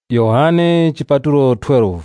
Yohane chipatulo 12.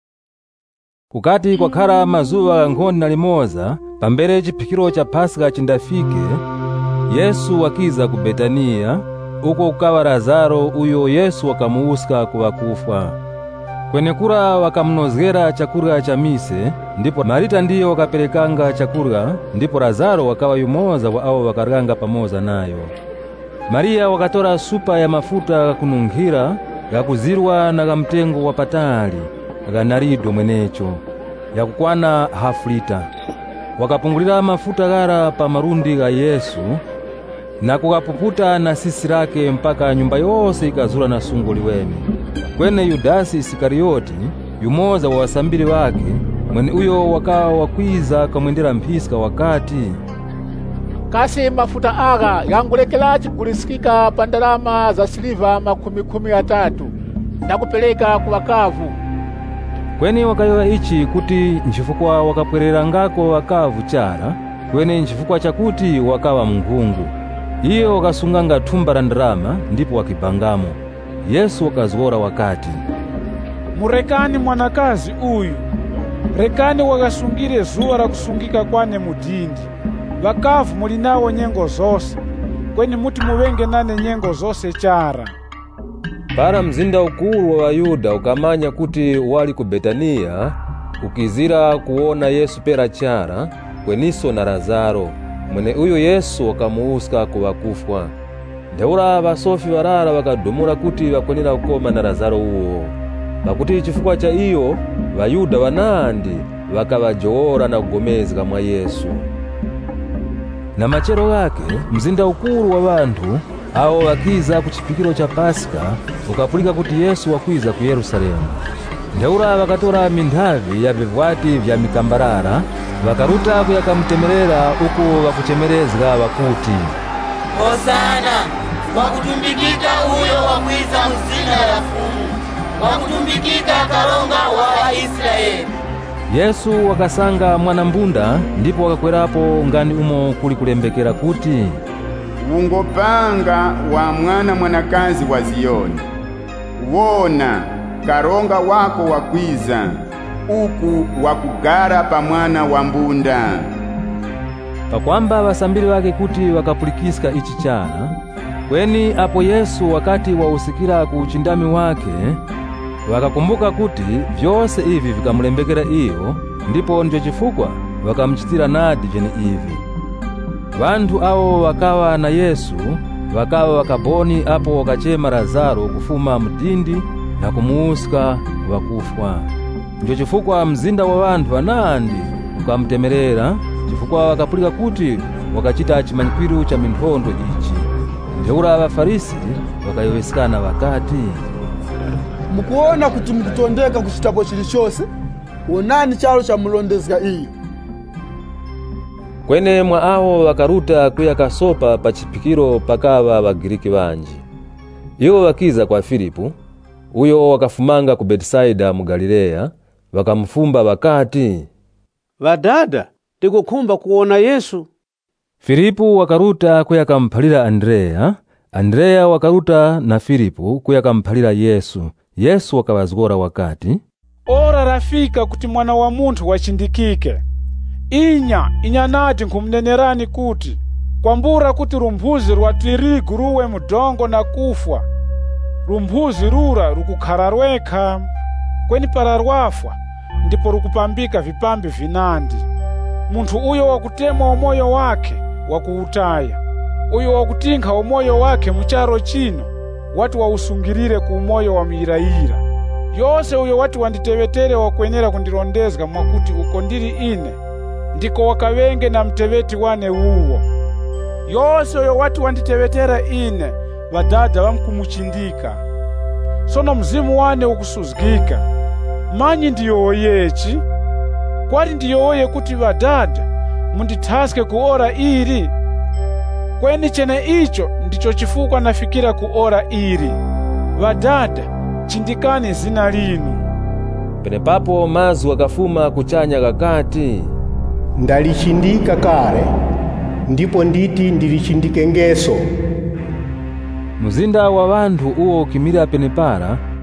Kukati kwakhala mazuwa nkhoni na limoza pambere chiphikiro cha Pasika chindafike, Yesu wakiza ku Betaniya, uko kukawa Lazaro uyo Yesu wakamuuska kuwakufa. Kwenekura wakamnozgera chakurya cha mise, ndipo Marita ndiye wakaperekanga chakurya, ndipo Lazaro wakawa yumoza wa awo wakaranga pamoza nayo. Maria wakatora supa ya mafuta kununkhira yakuzirwa na kamtengo wapatali akanarido mwenecho yakukwana hafu lita. Wakapungulira mafuta gara pa marundi ga Yesu na kukapuputa na sisi lake mpaka nyumba yose ikazura na sungo liweme. Kwene Yudasi Isikarioti, yumoza wa wasambiri wake, mwene uyo wakawa wakwiza kamwendera mpisika wakati, kasi mafuta aga yangulekelachi kulisikika pandalama za siliva 13 na kupeleka ku wakavu. Kweni wakayowa ichi kuti nchifukwa wakapwererangako wakavu chara, kweni nchifukwa chakuti wakawa mngungu. Iyo wakasunganga thumba la ndarama ndipo wakibangamo. Yesu wakazgora wakati, murekani mwanakazi uyu, rekani wakasungire zuwa la kusungika kwane mudindi. Wakavu mulinawo nyengo zose, kweni muti muwenge nane nyengo zose chara. Para mzinda ukulu wa Wayuda ukamanya kuti wali ku Betaniya, ukizira kuona Yesu pera chara, kweniso na Lazaro, mwene uyo Yesu wakamuuska kuwakufwa. Ndeura basofi warara wakadumura kuti wakwenera ukoma na Lazaro uwo. Pakuti chifukwa cha iyo, Wayuda wanandi wakawajoora na kugomezga mwa Yesu. Na machero wake, mzinda ukulu wa bantu, awo wakiza kuchipikiro cha Pasika, ukapulika kuti Yesu wakwiza ku Yerusalemu. Ndeura wakatora mindhavi ya vivwati vya mikambarara, wakaruta kuyakamutemerera uku wakuchemerezga wakuti, Hosana, wakutumbikika uyo wakwiza mzina la fumu, wakutumbikika kalonga wa Israeli. Yesu wakasanga mwanambunda, ndipo wakakwerapo ngani umo kuli kulembekera kuti, ungopanga wa mwanakazi wa Ziyoni, wona karonga wako wakwiza, uku wakugara pa mwana wa mbunda. Pakwamba wasambiri wake kuti wakapulikisika ichi chara, kweni apo Yesu wakati wausikira ku uchindami wake, wakakumbuka kuti vyose ivi vikamulembekera iyo, ndipo ndicho chifukwa wakamchitira nadi jene ivi. Bantu awo wakawa na Yesu, wakawa wakaboni apo wakachema Lazaro kufuma mdindi na kumuuska wakufwa. Ndicho chifukwa mzinda wa bantu wanandi ukamtemerera, chifukwa wakapulika kuti wakachita chimanyikwiru cha minhondo ichi. Ndeura abafarisi wakayowesikana wakati, mukuona kuti mukutondeka kuchitapo chilichose, onani chalo cha mulondezga iyo. Kwene mwa awo wakaruta kuyakasopa pa chipikiro pakawa Wagiriki banji. Iwo wakiza kwa Filipu, uyo wakafumanga ku Betisaida mu Galileya, wakamfumba wakati, Vadada, tikukhumba kuona Yesu. Filipu wakaruta kuyakamphalira Andrea wakaruta na Filipu kuyakamphalira Yesu. Yesu wakawazgora wakati, ora rafika kuti mwana wa munthu wachindikike. Inya nati nkhumnenerani kuti, kwambura kuti rumphuzi rwa tirigu ruwe mudongo na kufwa, rumphuzi rura rukukhara rwekha, kweni para rwafwa, ndipo rukupambika vipambi vinandi. Munthu uyo wakutemwa umoyo wake wakuutaya, uyo wakutinkha umoyo wake mucharo chino, watu wausungirire ku umoyo wa miiraira. Yose uyo watu wanditewetere wakwenera kundirondezga mwakuti uko ndiri ine, ndiko wakawenge na mteweti wane uwo. Yose uyo watu wanditewetera ine, Vadada wamkumuchindika. Sono mzimu wane ukusuzgika. Manyi ndiyoyechi, kwari ndiyoye kuti Vadada munditaske kuora iri. Kweni chene icho ndicho chifukwa nafikira kuora iri. Vadada, chindikani zina linu. Penepapo mazu wakafuma kuchanya kakati, ndalichindika kare, ndipo nditi ndilichindike ngeso. Muzinda wa bantu uwo ukimira penepara,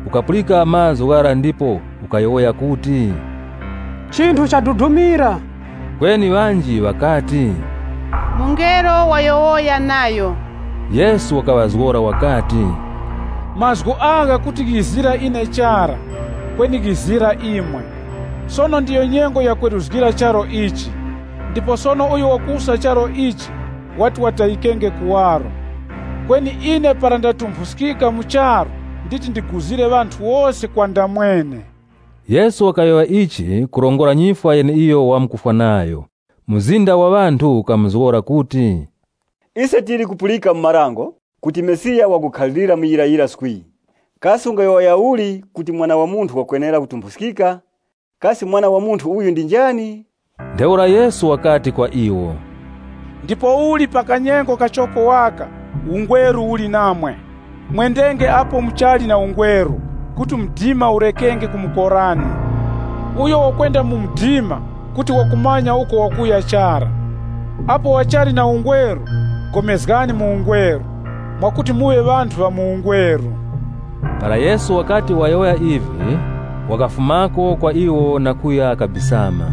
ukapulika mazu gara ndipo ukayowoya kuti, chinthu chadudumira. kweni wanji wakati, mungelo wayowoya nayo. Yesu wakawazgora wakati, mazgu aga kuti gizira ine chara, kweni gizira imwe. Sono ndiyo nyengo ya kweruzgira charo ichi, ndipo sono uyo wakusa charo ichi watu wataikenge kuwaro. Kweni ine para ndatumphusika mucharo, nditi ndiguzire vantu wose kwa ndamwene. Yesu wakayowa ichi kurongora nyifwa yene iyo wamkufa nayo. Muzinda wa vantu ukamzgora kuti, ise tili kupulika mmarango kuti Mesiya wakukhalira muyirayira sikwi. Kasi ungayowa uli kuti mwana wa munthu wakwenera kutumphusika? Kasi mwana wa munthu uyu ndi njani? Ndeura Yesu wakati kwa iwo, ndipo uli pakanyengo kachoko waka, ungweru uli namwe. Mwendenge apo mchali na ungweru, kuti mdima urekenge kumukorani. Uyo wakwenda mu mdima, kuti wakumanya uko wakuya chara. Apo wachali na ungweru, komezgani mu ungweru, mwakuti muwe vantu va mu ungweru. Para Yesu wakati wayoya ivi, wakafumako kwa iwo na kuya kabisama.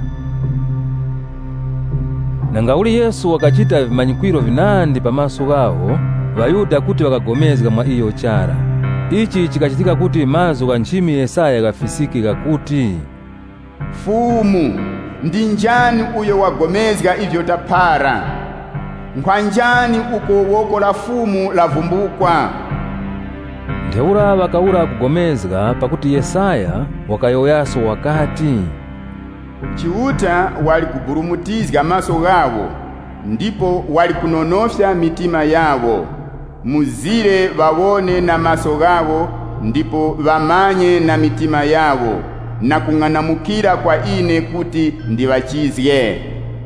Nangauli Yesu wakachita vimanyikwiro vinandi pamaso gawo, Vayuda kuti wakagomezga mwa iyo chara. Ichi chikachitika kuti mazu ga nchimi Yesaya gafisikika kuti, Fumu, ndi njani uyo wagomezga ivyo tapara? Nkwanjani uko woko la fumu lavumbukwa? Ndeura wakaura kugomezga pakuti Yesaya wakayoyaso wakati, Chiuta wali kuburumutizga maso gawo, ndipo wali kunonofya mitima yawo. Muzire wawone na maso gawo, ndipo vamanye na mitima yawo, na kung'anamukira kwa ine kuti ndivachizye.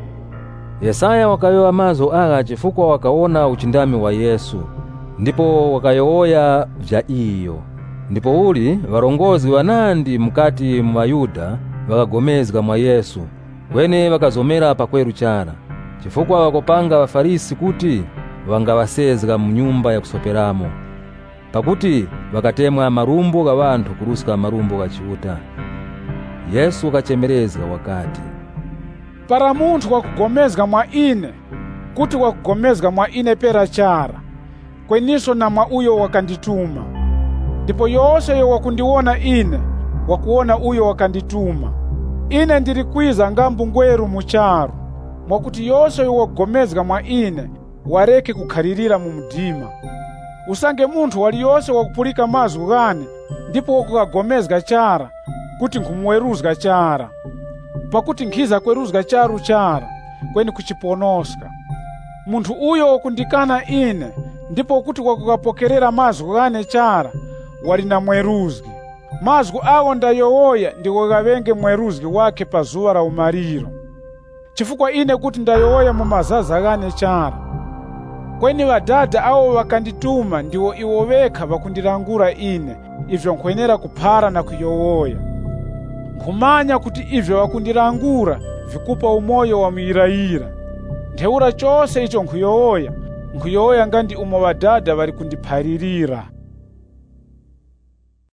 Yesaya wakayoya mazo aga chifukwa wakaona uchindami wa Yesu, ndipo wakayoya vya iyo. Ndipo uli varongozi wanandi mukati mwa Yuda wakagomezga mwa Yesu, wene wakazomera pakweru chara, chifukwa wakopanga Wafarisi kuti wangawasezga mu nyumba ya kusoperamo, pakuti wakatemwa marumbo ga vantu kurusika marumbo ga Chiuta. Yesu wakachemerezga wakati, para munthu wakugomezga mwa ine, kuti wakugomezga mwa ine pera chara, kweniso na mwa uyo wakandituma. Ndipo yose yo wakundiona ine, wakuona uyo wakandituma. Ine ndilikwiza ngambu ngweru mucharo, mwakuti yose yo wakugomezga mwa ine, wareke kukhalirira mu mdima. Usange munthu wali yose wakupulika mazu gane, ndipo wakugomezga chara, kuti nkumuweruzga chara. Pakuti nkhiza kweruzga charu chara, kweni kuchiponoska. Munthu uyo wakundikana ine, ndipo kuti wakukapokerera mazu gane chara, wali na mweruzgi. Mazgu awo ndayowoya ndiko gavenge mweruzgi wake pa zuwa la umariro. Chifukwa ine kuti ndayowoya mu mazaza gane chara. Kweni vadada awo wakandituma ndiwo iwo vekha vakundirangura ine, ivyo nkwenera kuphara na kuyowoya. Nkhumanya kuti ivyo wakundirangura vikupa umoyo wa mwirayira. Ntheura chose icho nkhuyowoya ngandi umo vadada vari kundipharirira.